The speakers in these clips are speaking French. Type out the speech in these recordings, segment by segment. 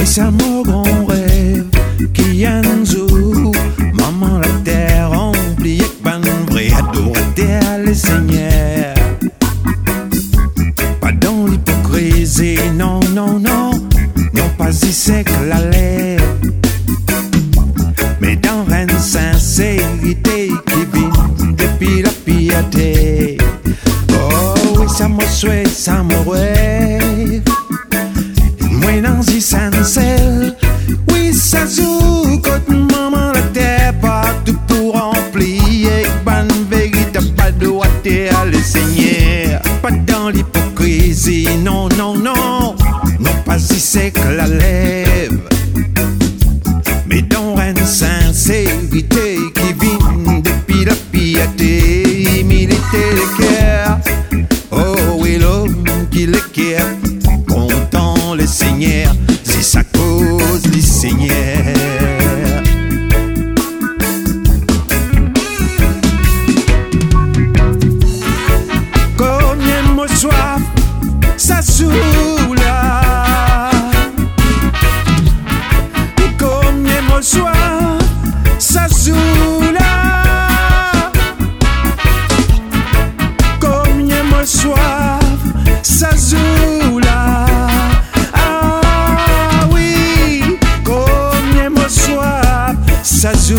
c'est mon grand rêve qui en joue. Maman la terre remplie avec ban vrai adorateur le Seigneur. Pas dans l'hypocrisie, non, non, non, non pas si sec la lèvre, mais dans une sincérité qui vient depuis la piété. Oh oui, ça me souhaite, ça me rêve. Moi dans si sincère, oui, ça joue quand maman la terre partout pour remplir. Ban vérité, pas de à le Seigneur. Pas dans l'hypocrisie, non, non, non, non pas si sec la lèvre, mais dans une sincérité qui vient depuis la piété. Imiter le cœur, oh oui, l'homme qui le cœur, content le Seigneur, c'est sa cause du Seigneur. Combien me soif, ça saoule. Combien me soif, ça saoule. Combien me soif, ça saoule. Ah oui, combien me soif, ça saoule.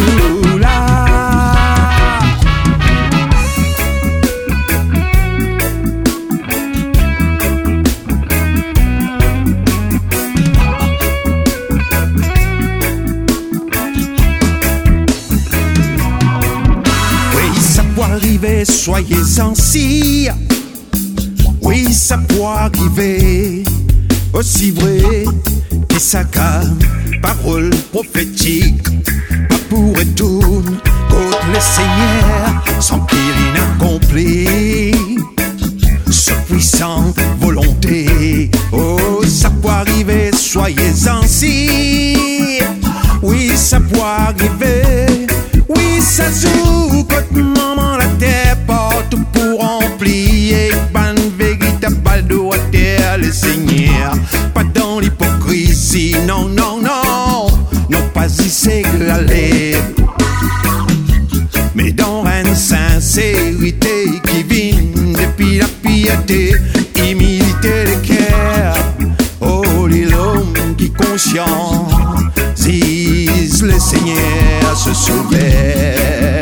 Arriver, soyez-en sire. Oui, ça peut arriver, aussi vrai que ça calme. Parole prophétique, pas pour et tout, contre le Seigneur, sans qu'il inaccompli, sa puissante volonté. Oh, ça peut arriver, soyez-en sire. Oui, ça peut arriver, oui, ça joue quand maman la terre porte pour remplir. Ban vérité, pas de terre le Seigneur. Pas dans l'hypocrisie, non, non, non, non pas si c'est que la lèvre, mais dans une sincérité qui vient depuis la piété. Imiter le cœur, oh l'homme qui conscient, le Seigneur se souvient.